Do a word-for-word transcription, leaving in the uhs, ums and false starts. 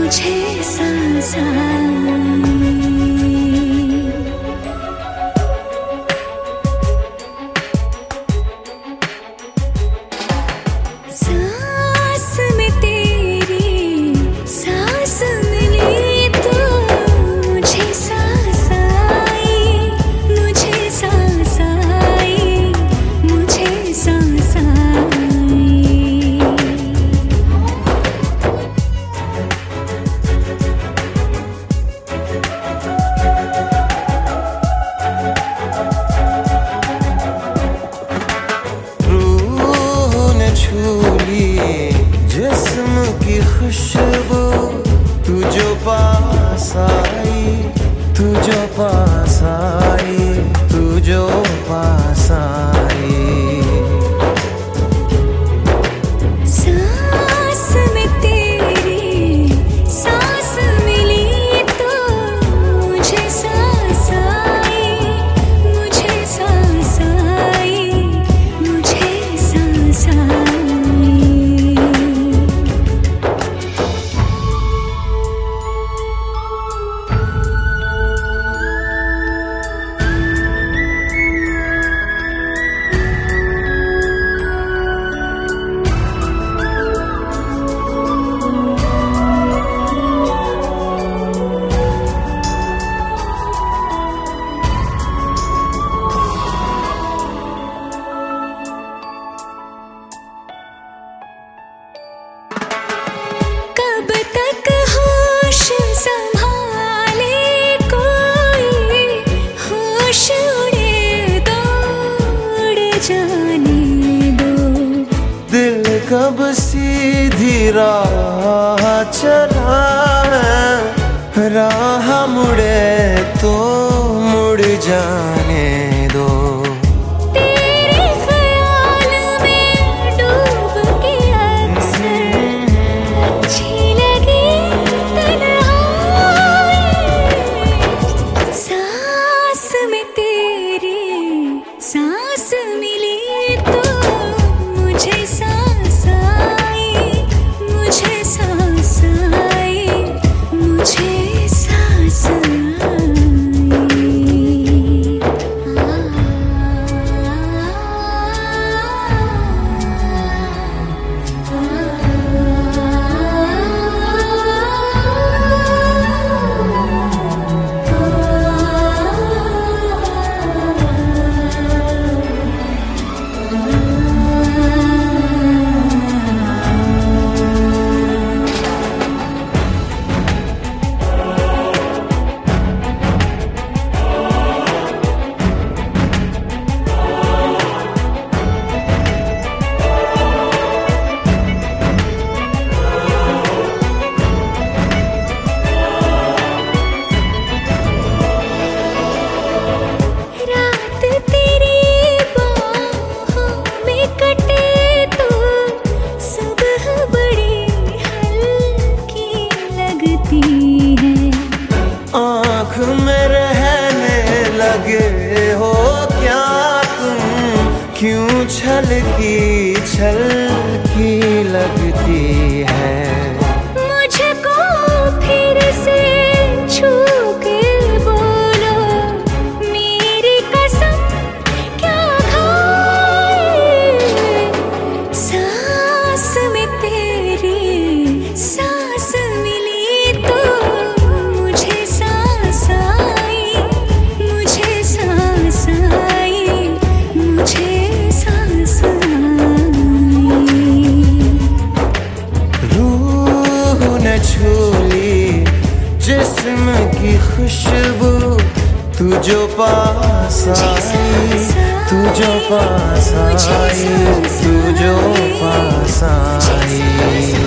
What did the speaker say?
मुझे सांस आई। सांस में तेरी सांस मिली तो मुझे सांस आई, मुझे सांस आई, मुझे सांस आई। जिस्म की खुशबू तू जो पास आई, तू जो पास आई, तू जो पास आई। सांस में तेरी सांस मिली तो मुझे सांस आई, मुझे सांस आई, मुझे सांस आई। कब तक होश संभाले कोई, होश उड़े दो, उड़ जाने दो। दिल कब सीधी राह चला है, राह मुड़े तो मुड़ जाने दो। तेरे ख्याल में डूब के अक्सर अच्छी लगी तन्हाई। सांस में तेरी सांस मिली तो मुझे सांस आई, मुझे सांस आई, मुझे सांस आई। आँख में रहने लगे हो क्या तुम, क्यों छलकी छलकी लगती है। मुझको फिर से छू के बोलो, मेरी कसम क्या खाए। सांस में तेरी सांस मिली तो मुझे सांस आई, मुझे सांस आई, मुझे सांस आई। रूह ने छू ली जिस्म की खुशबू तू जो पास आई, तू जो पास आई, तू जो पास आई।